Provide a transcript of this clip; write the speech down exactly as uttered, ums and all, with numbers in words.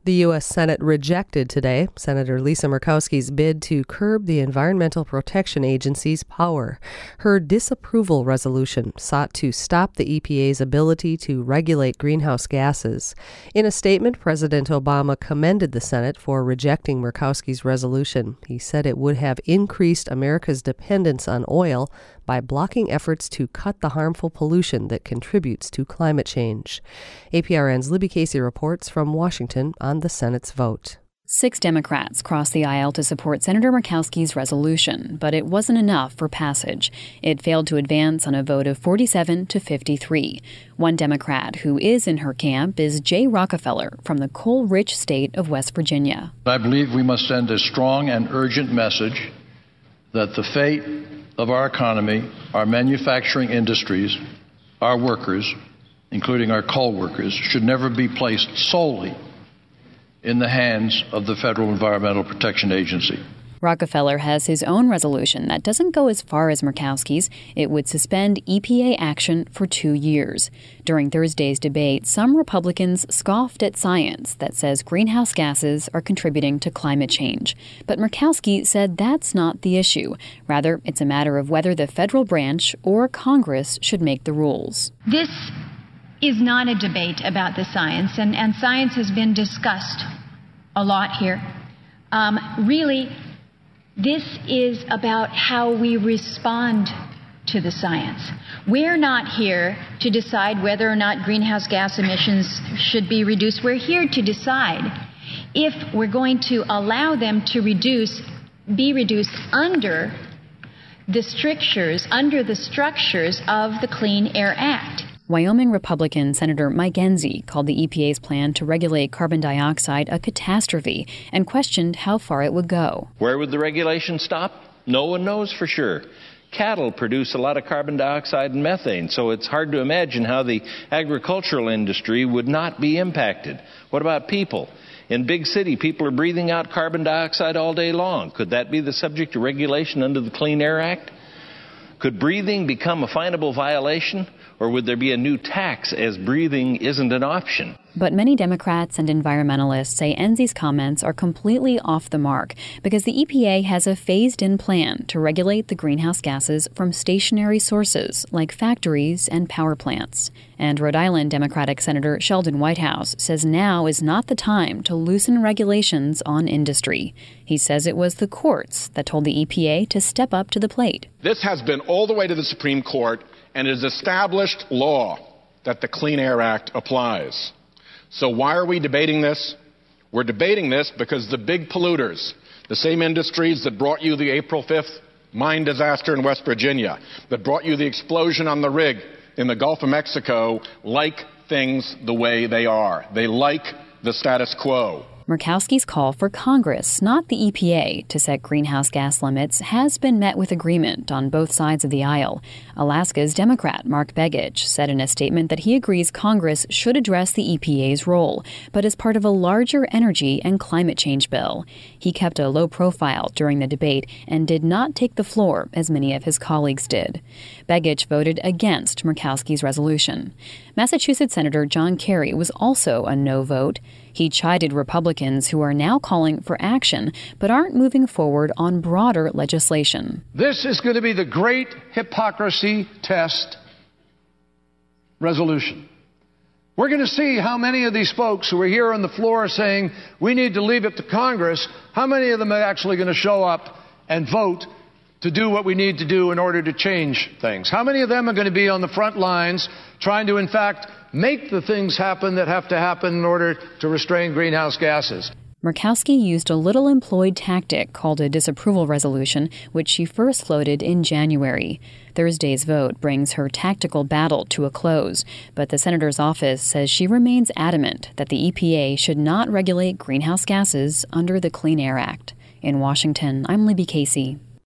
The U S Senate rejected today Senator Lisa Murkowski's bid to curb the Environmental Protection Agency's power. Her disapproval resolution sought to stop the E P A's ability to regulate greenhouse gases. In a statement, President Obama commended the Senate for rejecting Murkowski's resolution. He said it would have increased America's dependence on oil by blocking efforts to cut the harmful pollution that contributes to climate change. A P R N's Libby Casey reports from Washington on the Senate's vote. Six Democrats crossed the aisle to support Senator Murkowski's resolution, but it wasn't enough for passage. It failed to advance on a vote of forty-seven to fifty-three. One Democrat who is in her camp is Jay Rockefeller from the coal-rich state of West Virginia. I believe we must send a strong and urgent message that the fate of our economy, our manufacturing industries, our workers, including our coal workers, should never be placed solely in the hands of the Federal Environmental Protection Agency. Rockefeller has his own resolution that doesn't go as far as Murkowski's. It would suspend E P A action for two years. During Thursday's debate, some Republicans scoffed at science that says greenhouse gases are contributing to climate change. But Murkowski said that's not the issue. Rather, it's a matter of whether the federal branch or Congress should make the rules. This is not a debate about the science, and, and science has been discussed a lot here. Um, really, this is about how we respond to the science. We're not here to decide whether or not greenhouse gas emissions should be reduced. We're here to decide if we're going to allow them to reduce, be reduced under the strictures, under the structures of the Clean Air Act. Wyoming Republican Senator Mike Enzi called the E P A's plan to regulate carbon dioxide a catastrophe and questioned how far it would go. Where would the regulation stop? No one knows for sure. Cattle produce a lot of carbon dioxide and methane, so it's hard to imagine how the agricultural industry would not be impacted. What about people? In big city, people are breathing out carbon dioxide all day long. Could that be the subject of regulation under the Clean Air Act? Could breathing become a finable violation? Or would there be a new tax as breathing isn't an option? But many Democrats and environmentalists say Enzi's comments are completely off the mark because the E P A has a phased-in plan to regulate the greenhouse gases from stationary sources like factories and power plants. And Rhode Island Democratic Senator Sheldon Whitehouse says now is not the time to loosen regulations on industry. He says it was the courts that told the E P A to step up to the plate. This has been all the way to the Supreme Court and is established law that the Clean Air Act applies. So why are we debating this? We're debating this because the big polluters, the same industries that brought you the April fifth mine disaster in West Virginia, that brought you the explosion on the rig in the Gulf of Mexico, like things the way they are. They like the status quo. Murkowski's call for Congress, not the E P A, to set greenhouse gas limits has been met with agreement on both sides of the aisle. Alaska's Democrat Mark Begich said in a statement that he agrees Congress should address the E P A's role, but as part of a larger energy and climate change bill. He kept a low profile during the debate and did not take the floor as many of his colleagues did. Begich voted against Murkowski's resolution. Massachusetts Senator John Kerry was also a no vote. He chided Republicans who are now calling for action but aren't moving forward on broader legislation. This is going to be the great hypocrisy test resolution. We're going to see how many of these folks who are here on the floor saying we need to leave it to Congress, how many of them are actually going to show up and vote to do what we need to do in order to change things. How many of them are going to be on the front lines trying to, in fact, make the things happen that have to happen in order to restrain greenhouse gases? Murkowski used a little-employed tactic called a disapproval resolution, which she first floated in January. Thursday's vote brings her tactical battle to a close, but the senator's office says she remains adamant that the E P A should not regulate greenhouse gases under the Clean Air Act. In Washington, I'm Libby Casey.